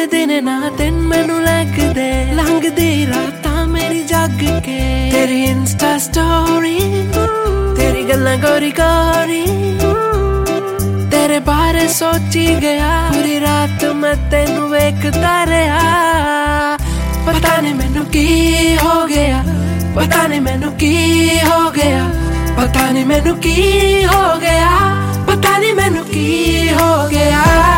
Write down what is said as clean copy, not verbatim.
दिन ना दिन मैनू लैकदे लंघदी रातां मेरी जग के तेरी इंस्टा स्टोरी तेरी गल्लां गोरी गोरी तेरे बारे सोची गया पूरी रात मैं तेनू वेखदा रहा पता नहीं मैनू की हो गया पता नहीं मैनू की हो गया पता नहीं मैनू की हो गया पता नहीं मैनू की हो गया